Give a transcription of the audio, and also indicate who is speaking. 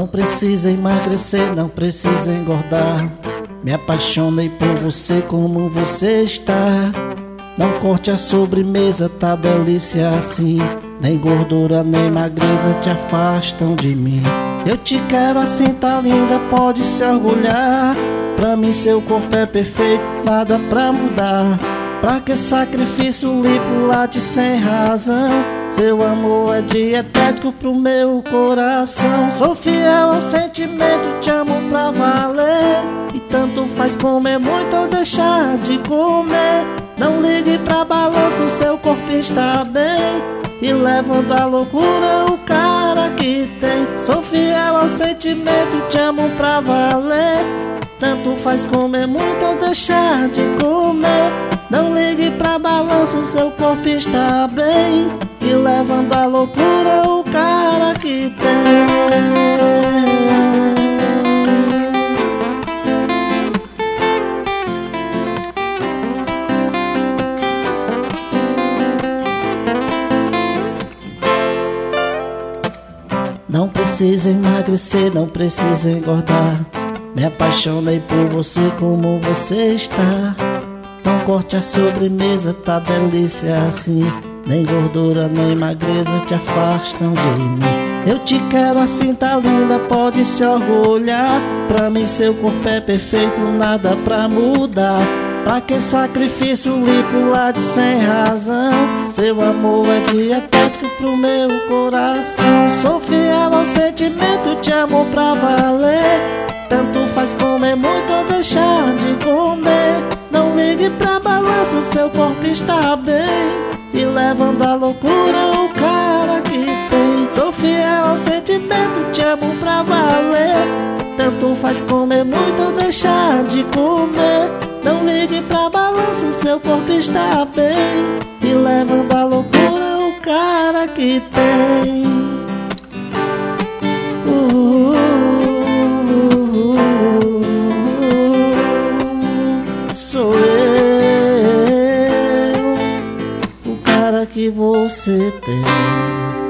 Speaker 1: precisa emagrecer, não precisa engordar. Me apaixonei por você como você está. Não corte a sobremesa, tá delícia assim. Nem gordura nem magreza te afastam de mim. Eu te quero assim, tá linda, pode se orgulhar. Pra mim seu corpo é perfeito, nada pra mudar. Pra que sacrifício lipo late sem razão? Seu amor é dietético pro meu coração. Sou fiel ao sentimento, te amo pra valer. E tanto faz comer muito ou deixar de comer. Não ligue pra balanço, seu corpo está bem. E levando à loucura o cara que tem. Sou fiel ao sentimento, te amo pra valer. Tanto faz comer muito ou deixar de comer. Não ligue pra balanço, seu corpo está bem. E levando à loucura o cara que tem. Não precisa emagrecer, não precisa engordar. Me apaixonei por você como você está. Não corte a sobremesa, tá delícia assim. Nem gordura nem magreza te afastam de mim. Eu te quero assim, tá linda, pode se orgulhar. Pra mim seu corpo é perfeito, nada pra mudar. Pra que sacrifício lipo late sem razão? Seu amor é dietético pro meu coração. Sou fiel ao sentimento, te amo pra valer. Tanto faz comer muito ou deixar de comer. Não ligue pra balanço, seu corpo está bem. E levando à loucura o cara que tem. Sou fiel ao sentimento, te amo pra valer. Tanto faz comer muito ou deixar de comer. Não ligue pra balanço, seu corpo está bem. E levando à loucura o cara que tem. Sou eu, o cara que você tem.